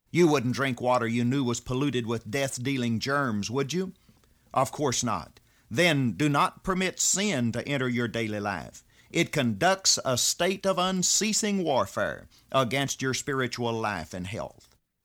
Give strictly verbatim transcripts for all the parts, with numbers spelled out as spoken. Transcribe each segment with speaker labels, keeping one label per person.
Speaker 1: You wouldn't drink water you knew was polluted with death-dealing germs, would you? Of course not. Then do not permit sin to enter your daily life. It conducts a state of unceasing warfare against your spiritual life and health.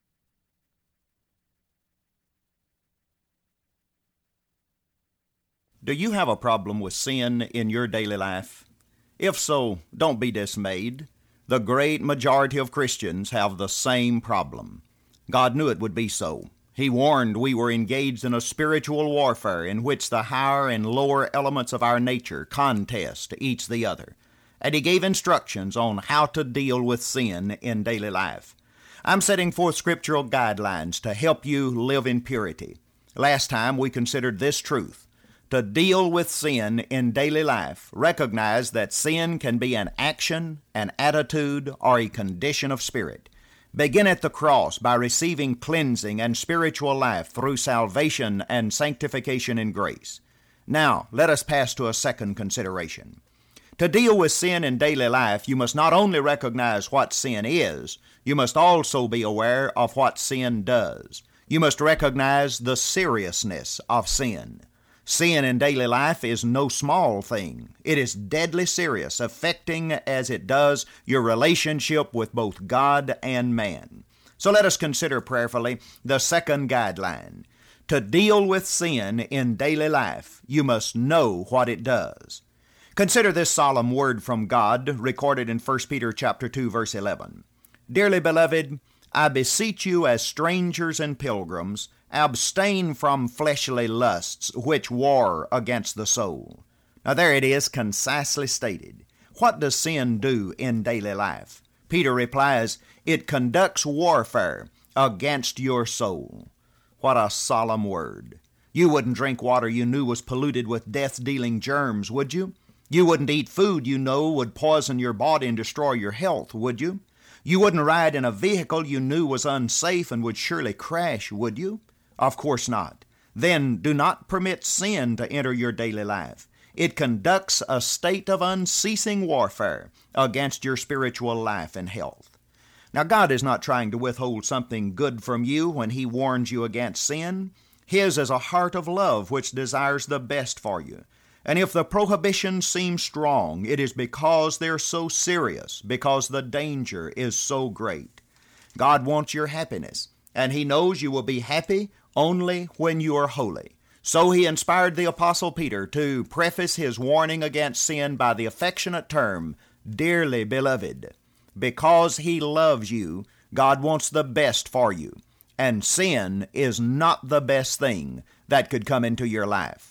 Speaker 1: Do you have a problem with sin in your daily life? If so, don't be dismayed. The great majority of Christians have the same problem. God knew it would be so. He warned we were engaged in a spiritual warfare in which the higher and lower elements of our nature contest each the other. And He gave instructions on how to deal with sin in daily life. I'm setting forth scriptural guidelines to help you live in purity. Last time we considered this truth. To deal with sin in daily life, recognize that sin can be an action, an attitude, or a condition of spirit. Begin at the cross by receiving cleansing and spiritual life through salvation and sanctification in grace. Now, let us pass to a second consideration. To deal with sin in daily life, you must not only recognize what sin is, you must also be aware of what sin does. You must recognize the seriousness of sin. Sin in daily life is no small thing. It is deadly serious, affecting as it does your relationship with both God and man. So let us consider prayerfully the second guideline. To deal with sin in daily life, you must know what it does. Consider this solemn word from God recorded in First Peter chapter two, verse eleven. Dearly beloved, I beseech you as strangers and pilgrims, abstain from fleshly lusts which war against the soul. Now there it is, concisely stated. What does sin do in daily life? Peter replies, it conducts warfare against your soul. What a solemn word. You wouldn't drink water you knew was polluted with death-dealing germs, would you? You wouldn't eat food you know would poison your body and destroy your health, would you? You wouldn't ride in a vehicle you knew was unsafe and would surely crash, would you? Of course not. Then do not permit sin to enter your daily life. It conducts a state of unceasing warfare against your spiritual life and health. Now, God is not trying to withhold something good from you when He warns you against sin. His is a heart of love which desires the best for you. And if the prohibitions seem strong, it is because they're so serious, because the danger is so great. God wants your happiness, and He knows you will be happy only when you are holy. So He inspired the Apostle Peter to preface his warning against sin by the affectionate term, dearly beloved. Because He loves you, God wants the best for you, and sin is not the best thing that could come into your life.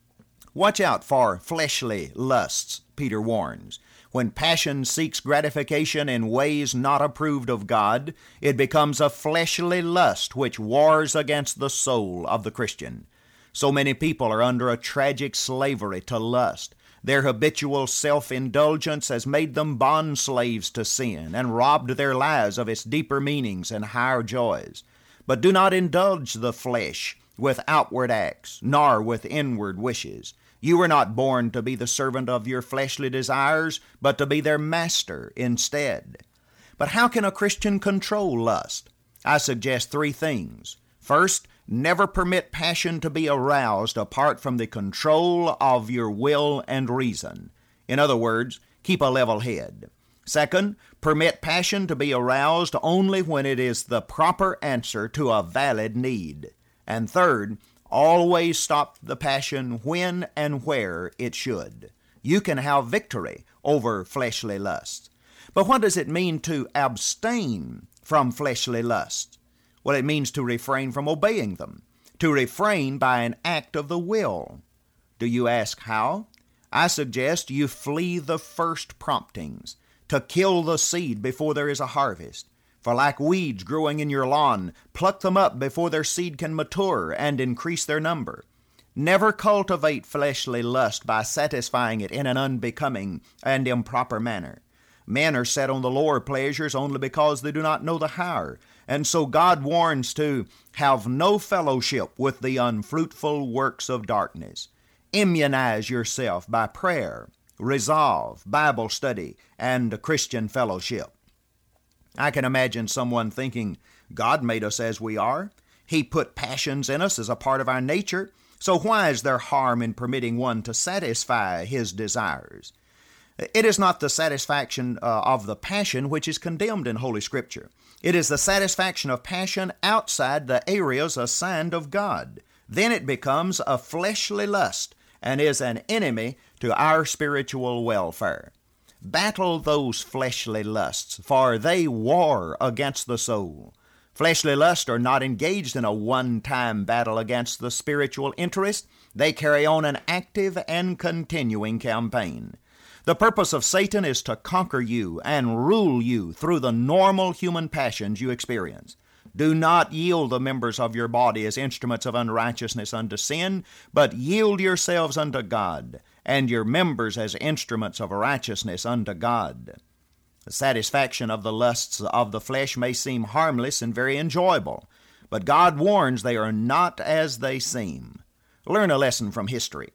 Speaker 1: Watch out for fleshly lusts, Peter warns. When passion seeks gratification in ways not approved of God, it becomes a fleshly lust which wars against the soul of the Christian. So many people are under a tragic slavery to lust. Their habitual self-indulgence has made them bond slaves to sin and robbed their lives of its deeper meanings and higher joys. But do not indulge the flesh with outward acts, nor with inward wishes. You were not born to be the servant of your fleshly desires, but to be their master instead. But how can a Christian control lust? I suggest three things. First, never permit passion to be aroused apart from the control of your will and reason. In other words, keep a level head. Second, permit passion to be aroused only when it is the proper answer to a valid need. And third, always stop the passion when and where it should. You can have victory over fleshly lusts. But what does it mean to abstain from fleshly lusts? Well, it means to refrain from obeying them, to refrain by an act of the will. Do you ask how? I suggest you flee the first promptings, to kill the seed before there is a harvest. For like weeds growing in your lawn, pluck them up before their seed can mature and increase their number. Never cultivate fleshly lust by satisfying it in an unbecoming and improper manner. Men are set on the lower pleasures only because they do not know the higher, and so God warns to have no fellowship with the unfruitful works of darkness. Immunize yourself by prayer, resolve, Bible study, and Christian fellowship. I can imagine someone thinking, God made us as we are. He put passions in us as a part of our nature. So why is there harm in permitting one to satisfy his desires? It is not the satisfaction uh, of the passion which is condemned in Holy Scripture. It is the satisfaction of passion outside the areas assigned of God. Then it becomes a fleshly lust and is an enemy to our spiritual welfare. Battle those fleshly lusts, for they war against the soul. Fleshly lusts are not engaged in a one-time battle against the spiritual interest. They carry on an active and continuing campaign. The purpose of Satan is to conquer you and rule you through the normal human passions you experience. Do not yield the members of your body as instruments of unrighteousness unto sin, but yield yourselves unto God, and your members as instruments of righteousness unto God. The satisfaction of the lusts of the flesh may seem harmless and very enjoyable, but God warns they are not as they seem. Learn a lesson from history.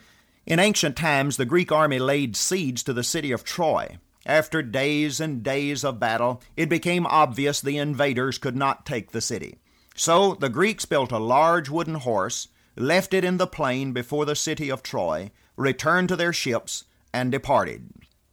Speaker 1: In ancient times, the Greek army laid siege to the city of Troy. After days and days of battle, it became obvious the invaders could not take the city. So the Greeks built a large wooden horse, left it in the plain before the city of Troy, returned to their ships, and departed.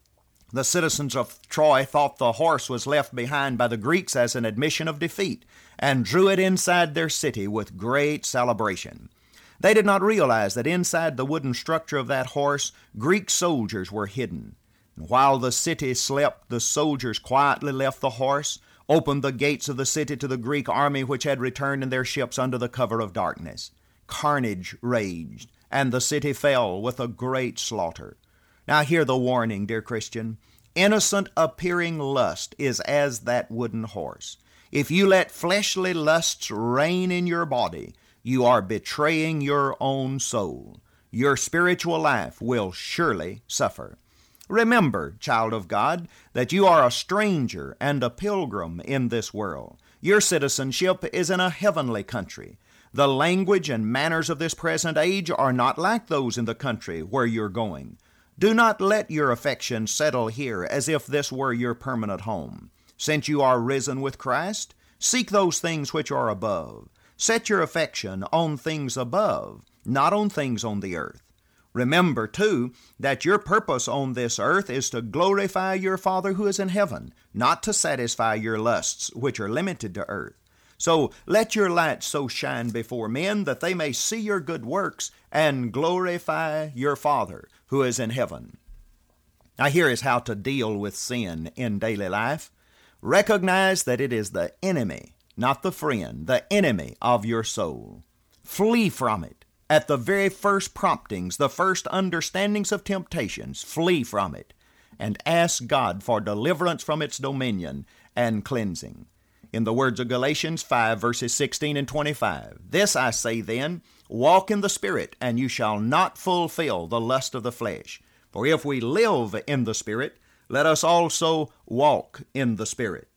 Speaker 1: The citizens of Troy thought the horse was left behind by the Greeks as an admission of defeat, and drew it inside their city with great celebration. They did not realize that inside the wooden structure of that horse, Greek soldiers were hidden. And while the city slept, the soldiers quietly left the horse, opened the gates of the city to the Greek army which had returned in their ships under the cover of darkness. Carnage raged, and the city fell with a great slaughter. Now hear the warning, dear Christian. Innocent appearing lust is as that wooden horse. If you let fleshly lusts reign in your body, you are betraying your own soul. Your spiritual life will surely suffer. Remember, child of God, that you are a stranger and a pilgrim in this world. Your citizenship is in a heavenly country. The language and manners of this present age are not like those in the country where you're going. Do not let your affection settle here as if this were your permanent home. Since you are risen with Christ, seek those things which are above. Set your affection on things above, not on things on the earth. Remember, too, that your purpose on this earth is to glorify your Father who is in heaven, not to satisfy your lusts, which are limited to earth. So let your light so shine before men that they may see your good works and glorify your Father who is in heaven. Now here is how to deal with sin in daily life. Recognize that it is the enemy, not the friend, the enemy of your soul. Flee from it. At the very first promptings, the first understandings of temptations, flee from it, and ask God for deliverance from its dominion and cleansing. In the words of Galatians five, verses sixteen and twenty-five, "This I say then, walk in the Spirit, and you shall not fulfill the lust of the flesh. For if we live in the Spirit, let us also walk in the Spirit."